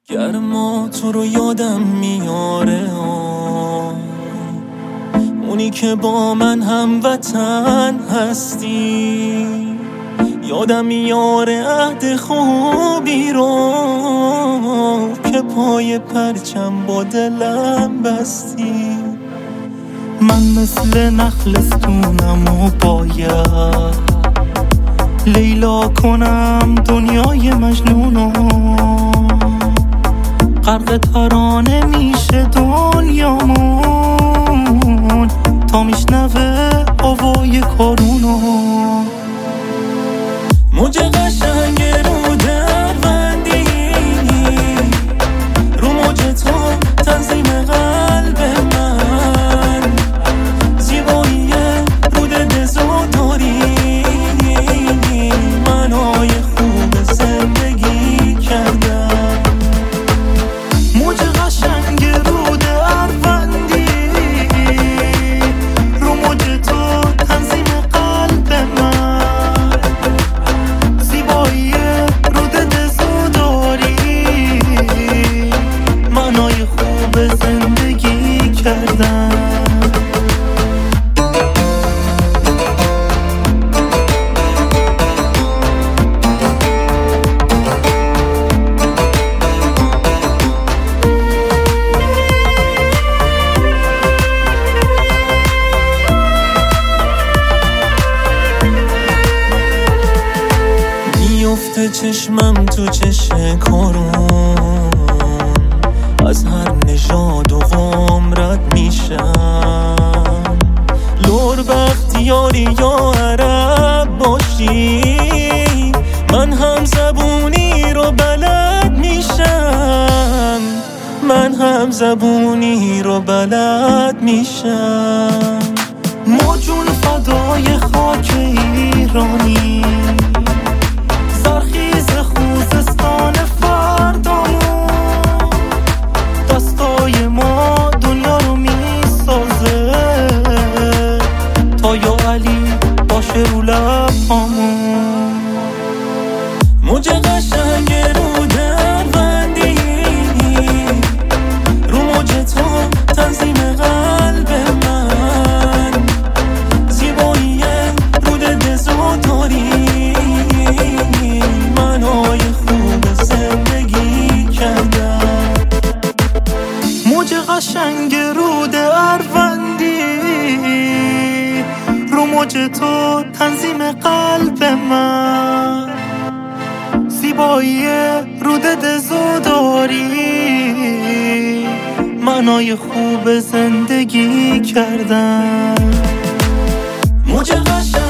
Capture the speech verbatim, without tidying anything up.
گرما تو رو یادم میاره، اونی که با من هم وطن هستی. یادم میاره عهد خوبی رو که پای پرچم با دلم بستی. من مثل نخلستونم و باید لیلا کنم دنیای مجنونو. غرق ترانه میشه دنیامون تا میشنوه آوای کارونو. موج قشنگ رو دروندی، رو موج تو تنظیم قلب من. زیبایی رود دزو داری، منای خوب زندگی کردم. موج قشنگ رو دروندی، رو موج تو تنظیم قلب من. زیبایی رود دزو داری، منای خوب زندگی کردم. میفته چشمم تو چشم کارون، از هر نژاد و قوم رد میشم. لور بختیاری یا عرب باشی، من هم زبونی رو بلد میشم. من هم زبونی رو بلد میشم. ما جون فدای خاک ایرانی، سرخیز خوزستان فردامون. دستای ما دنیا رو میسازه تا یا علی باشه رو لبامون. موج قشنگ رو دروندی، رو موج تو تنظیم قلب من. زیبایی رود دزو داری، منای خوب زندگی کردم. موج قشنگ رود اروندی، رو موج تو تنظیم قلب من. زیبایی رود دزو داری، منای خوب زندگی کردم. موج قشنگ